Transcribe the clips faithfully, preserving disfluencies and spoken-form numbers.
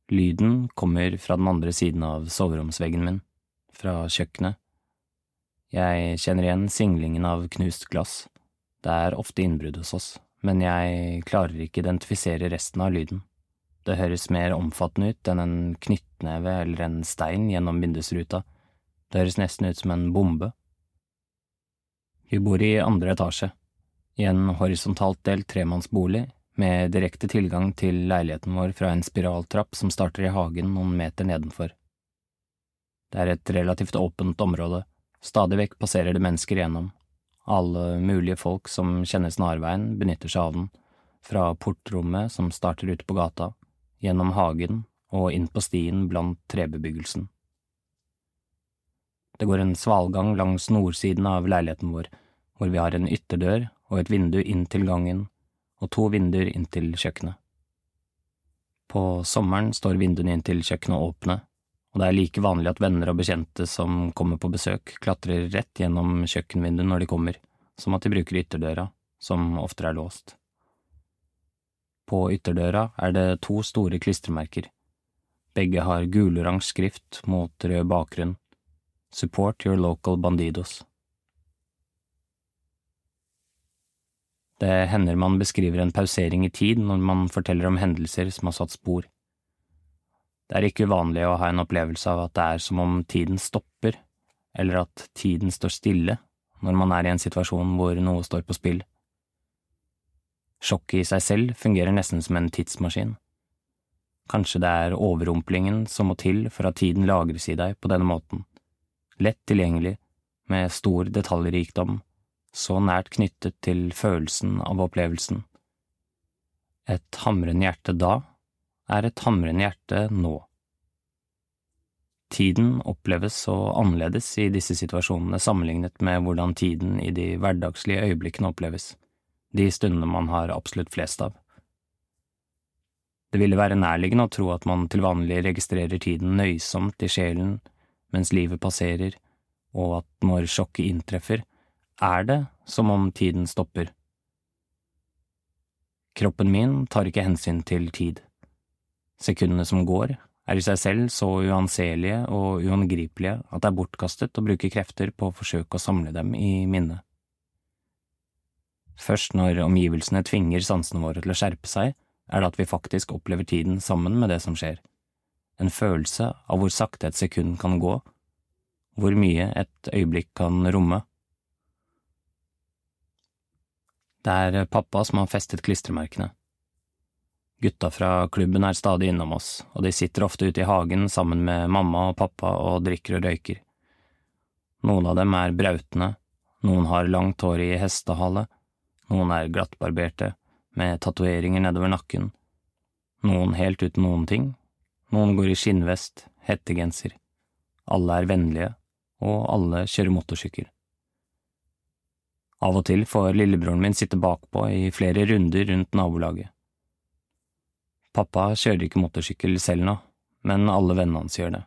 Lyden kommer fra den andre siden av soveromsveggen min, fra kjøkkenet. Jeg kjenner igjen singlingen av knust glass. Det er ofte innbrudd hos oss, men jeg klarer ikke identifisere resten av lyden. Det høres mer omfattende ut enn en knyttneve eller en stein gjennom vindusruta. Det høres nesten ut som en bombe. Vi bor i andre etasje, i en horisontalt delt tremannsbolig, med direkte tilgang til leiligheten vår fra en spiraltrapp som starter i hagen noen meter nedenfor. Det er et relativt åpent område, stadig vekk passerer det mennesker gjennom. Alle mulige folk som kjenner snarveien benytter seg av den, fra portrommet som starter ute på gata, gjennom hagen og inn på stien blant trebebyggelsen. Det går en svalgang langs nordsiden av leiligheten vår, hvor vi har en ytterdør og et vindu inn til gangen, og to vinduer inn til kjøkkenet. På sommeren står vinduene inn til kjøkkenet åpne, og det er like vanlig at venner og bekjente som kommer på besøk klatrer rett gjennom kjøkkenvinduet når de kommer, som at de bruker ytterdøra, som oftere er låst. På ytterdøra er det to store klistremerker. Begge har gul-oransje skrift mot rød bakgrunn. Support your local bandidos. Det hender man beskriver en pausering i tid når man forteller om hendelser som har satt spor. Det er ikke uvanlig å ha en opplevelse av at det er som om tiden stopper, eller at tiden står stille når man er i en situasjon hvor noe står på spill. Sjokket i seg selv fungerer nesten som en tidsmaskin. Kanskje det er overrumplingen som må til for at tiden lagres i deg på denne måten. Lett tilgjengelig, med stor detaljrikdom, så nært knyttet til følelsen av opplevelsen. Et hamrende hjerte da er et hamrende hjerte nå. Tiden oppleves så annerledes i disse situasjonene sammenlignet med hvordan tiden i de hverdagslige øyeblikkene oppleves, de stundene man har absolutt flest av. Det ville være nærliggende å tro at man til vanlig registrerer tiden nøysomt i sjelen mens livet passerer, og at når sjokket inntreffer, er det som om tiden stopper. Kroppen min tar ikke hensyn til tid. Sekundene som går er i seg selv så uanselige og uangripelige at det er bortkastet å bruke krefter på å forsøke å samle dem i minnet. Først når omgivelsene tvinger sansene våre til å skjerpe seg, er det at vi faktisk opplever tiden sammen med det som skjer. En følelse av hvor sakte et sekund kan gå, hvor mye et øyeblikk kan romme. Det er pappa som har festet klistremerkene. Gutta fra klubben er stadig innom oss, og de sitter ofte ute i hagen sammen med mamma og pappa og drikker og røyker. Noen av dem er brautende, noen har langt hår i hestehale, noen er glattbarberte, med tatoveringer nedover nakken, noen helt uten noen ting, noen går i skinnvest, hettegenser. Alle er vennlige, og alle kjører motorsykkel. Av og til får lillebroren min sitte bakpå i flere runder rundt nabolaget. Pappa kjører ikke motorsykkel selv nå, men alle vennene hans gjør det.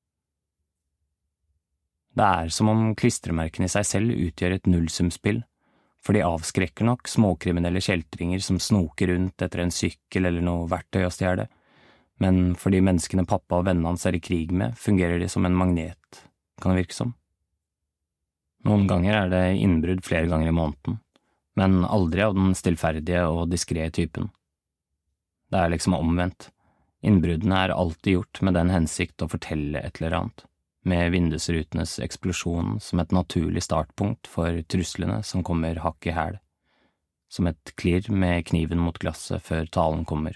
Det er som om klistremerkene i seg selv utgjør et nullsumspill, for de avskrekker nok småkriminelle kjeltringer som snoker rundt etter en sykkel eller noe verktøy å stjele, men for de menneskene pappa og vennene hans er i krig med, fungerer de som en magnet, kan det virke som. Noen ganger er det innbrudd flere ganger i måneden, men aldri av den stillferdige og diskré typen. Det er liksom omvendt. Innbruddene er alltid gjort med den hensikt å fortelle et eller annet, med vindusrutenes eksplosjon som et naturlig startpunkt for truslene som kommer hakk i hæl, som et klirr med kniven mot glasset før talen kommer.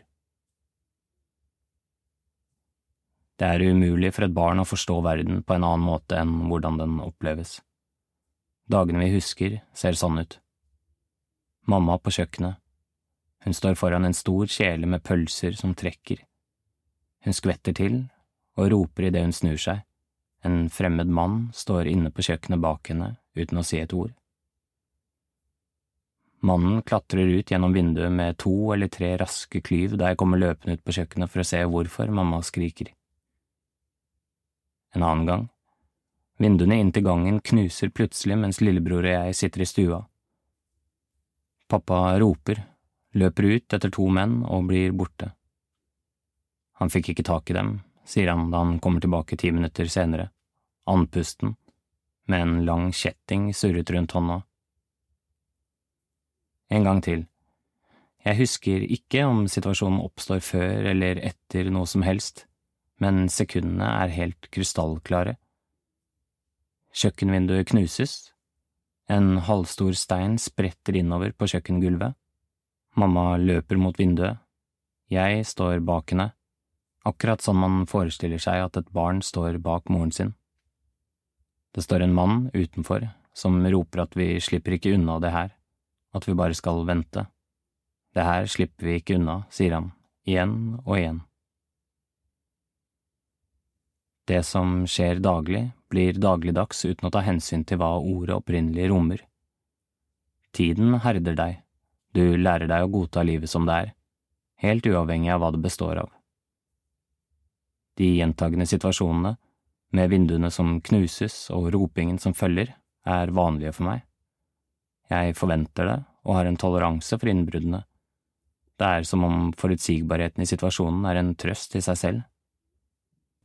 Det er umulig for et barn å forstå verden på en annen måte enn hvordan den oppleves. Dagene vi husker ser sånn ut. Mamma på kjøkkenet. Hun står foran en stor kjele med pølser som trekker. Hun skvetter til og roper i det hun snur seg. En fremmed mann står inne på kjøkkenet bak henne uten å si et ord. Mannen klatrer ut gjennom vinduet med to eller tre raske klyv da jeg kommer løpende ut på kjøkkenet for å se hvorfor mamma skriker. En annen gang. Vinduene inn til gangen knuser plutselig mens lillebror og jeg sitter i stua. Pappa roper, løper ut etter to menn og blir borte. Han fikk ikke tak i dem, sier han da han kommer tilbake ti minutter senere, andpusten, med en lang kjetting surret rundt hånda. En gang til. Jeg husker ikke om situasjonen oppstår før eller etter noe som helst, men sekundene er helt krystallklare. Kjøkkenvinduet knuses. En halvstor stein spretter innover på kjøkkengulvet. Mamma løper mot vinduet. Jeg står bak henne, akkurat som man forestiller seg at et barn står bak moren sin. Det står en mann utenfor som roper at vi slipper ikke unna det her, at vi bare skal vente. Det her slipper vi ikke unna, sier han, igjen og igjen. Det som skjer daglig, blir dagligdags uten å ta hensyn til hva ordet opprinnelig rommer. Tiden herder deg, du lærer deg å godta livet som det er, helt uavhengig av hva det består av. De gjentagende situasjonene, med vinduene som knuses og ropingen som følger, er vanlige for meg. Jeg forventer det og har en toleranse for innbruddene. Det er som om forutsigbarheten i situasjonen er en trøst i seg selv.